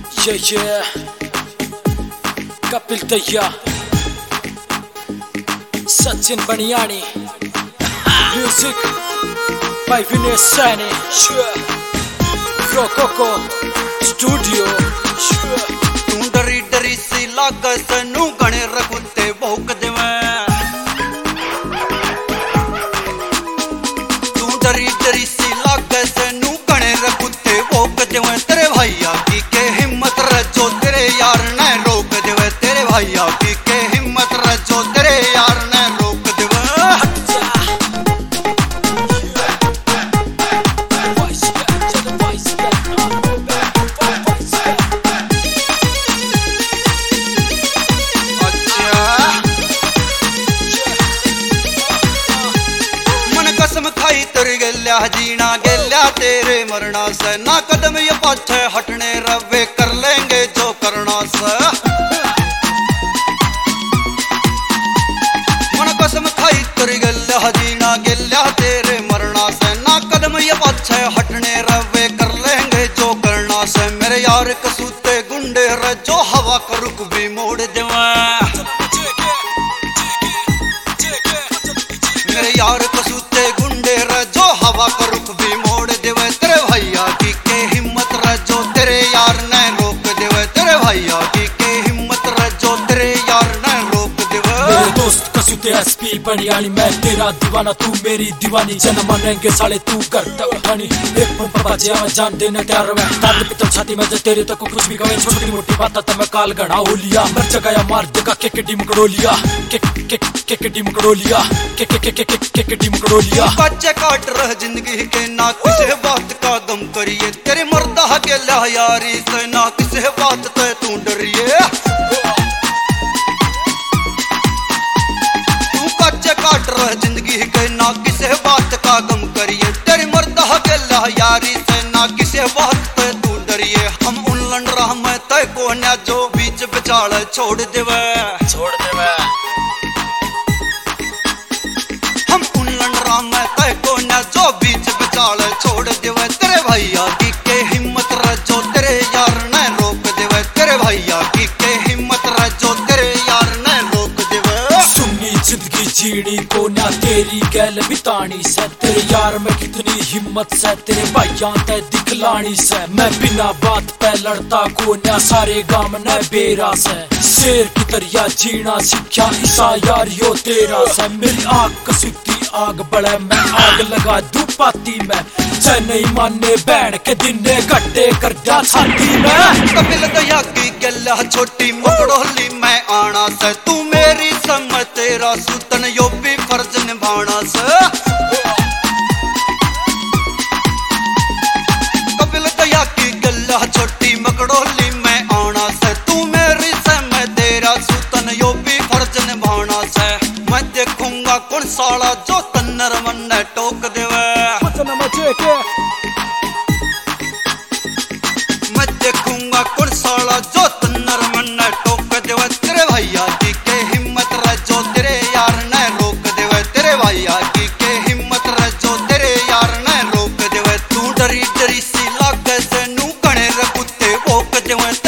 Yeah, Kapil Dahiya, Sachin Baniyani, music by Vinay Saini, Rococo studio. तू डरी डरी सी लाग सनू गणे रघुते भोग देवे। तू डरी डरी सी लाग सनू गणे रघुते भोग देवे। तेरे भैया की के हिम्मत रजो तेरे यार ने रोक देवे। तेरे भैया की के हिम्मत रजो तेरे यार ने रोक देवे। कसम खाई तर गेल्या जीना गेल्या तेरे मरना से। ना कदम ये पाछे हटने रवे कर लेंगे जो करना से। मन कसम खाई तर गेल्या जीना गेल्या तेरे मरना से। ना कदम ये पाछे हटने रवे कर लेंगे जो करना से। मेरे यार कसूते गुंडे रजो हवा का रुख भी मोड़ देवा। मेरे यार कसूते गुंडे रजो हवा का रुख भी मोड़ देवे। तेरे भैया की के हिम्मत रजो तेरे यार ने रोक देवे। तेरे भैया की के हिम्मत रजो तेरे यार ने रोक देवे। मेरे दोस्त कसूते एसपी बनियानी, मैं तेरा दीवाना तू मेरी दीवानी। जन्म मानेंगे साले तू करता उठानी। एक पंप बाजे मैं जान देने तैयार मैं। ताल पितल छाती में जो तेरे तक कुछ भी कहे। छोटी मोटी बात तो मैं काल गढ़ा हो लिया। मर जगाया मार देगा के टीम कड़ोलिया के टीम कड़ोलिया के टीम कड़ोलिया। बच्चे काट रह जिंदगी के ना किसे बात का गम करिए। तेरे मर्दा के ला यारी से ना किसे बात ते तू डरिए। तू बच्चे काट रह जिंदगी के ना किसे बात का गम करिए। तेरे मर्दा के ला यारी से ना किसे बात ते तू डरिए। हम उन लड़ रहा मैं तय को ना जो बीच बिचाल छोड़ देवे। हम उन लड़ मैं तय को ना जो बीच बिचाल छोड़ देवे। तेरे भैया की के हिम्मत रजो तेरे यार ने रोक देवे। तेरे भैया की के हिम्मत रजो तेरे यार ने रोक देवे। सुन्नी जिंदगी जीनी को ना तेरी गैल बितानी से। तेरे यार में कितनी हिम्मत से तेरे भाइया ते दिखलानी से। मैं बिना बात पे लड़ता को ना सारे गाम ने बेरा से। शेर की तरह जीना सीखा ईसा यारियो तेरा से। मेरी आग कसूती आग बढ़े मैं आग लगा दूं पाती में। चाहे नहीं माने बैठ के दिन ने गड्ढे कर जा छाती में। कपिल दया की गला छोटी मकड़ोली मैं आना से। तू मेरी समझ तेरा सुतन यो भी फर्ज निभाना से। कपिल दया की गला छोटी मकड़ोली मैं आना से। तू मेरी समझ तेरा सुतन यो भी फर्ज निभाना से। मैं देखूंगा कौन साला जो तन्नर मन टोक देवे। मैं देखूंगा कौन साला जो तन्नर मन टोक देवे। तेरे भैया की के हिम्मत रजो तेरे यार ने रोक देवे। तेरे भैया की के हिम्मत रजो तेरे यार ने रोक देवे। तू डरी डरी सी लाग से नू गणे रघुते भोग देवे।